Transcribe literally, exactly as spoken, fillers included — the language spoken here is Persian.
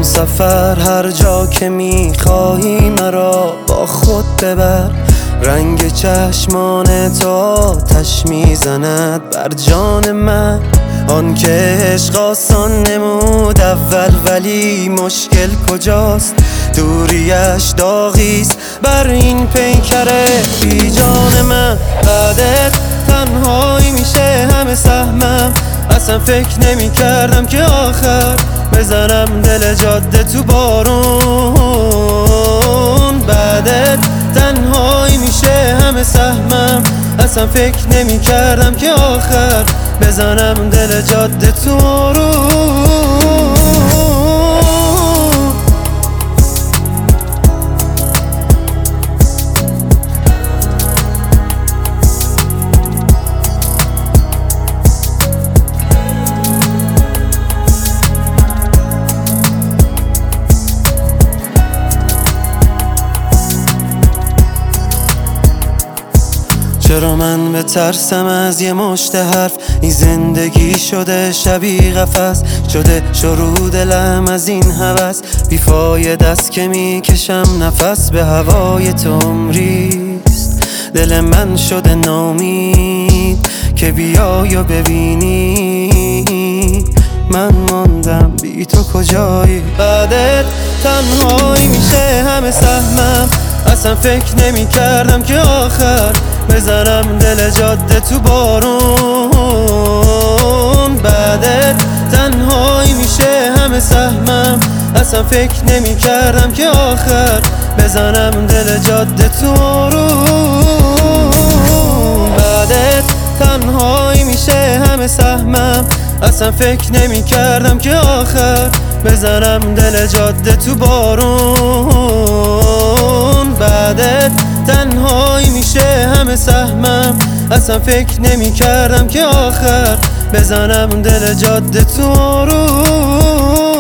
هم سفر هر جا که میخواهی مرا با خود ببر. رنگ چشمان تو آتش میزند بر جان من. آن که عشق آسان نمود اول ولی مشکل کجاست؟ دوریش داغیست بر این پیکر بی جان من. بعدت تنهایی میشه همه سهمم. اصلا فکر نمی کردم که آخر بزنم دل جاده تو بارون. بعدت تنهایی میشه همه سهمم. اصلا فکر نمی کردم که آخر بزنم دل جاده تو بارون. چرا من بترسم از یه مشت حرف؟ این زندگی شده شبیه قفس، شده شروع دلم از این هوس. بیفایده است که میکشم نفس به هوای تو عمریست. دل من شده ناامید که بیای و ببینی من ماندم بی تو کجایی. بعدت تنهایی میشه همه سهمم. اصلا فکر نمی کردم که آخر بزنم دل جاده تو بارون. بعدت تنهایی میشه همه سهمم. اصلا فکر نمی کردم که آخر بزنم دل جاده تو بارون. بعدت تنهایی میشه همه سهمم. اصلا فکر نمی کردم که آخر بزنم دل جاده تو بارون. بعدت تنهایی میشه همه سهمم. اصلا فکر نمی کردم که آخر بزنم دل جاده تو بارون.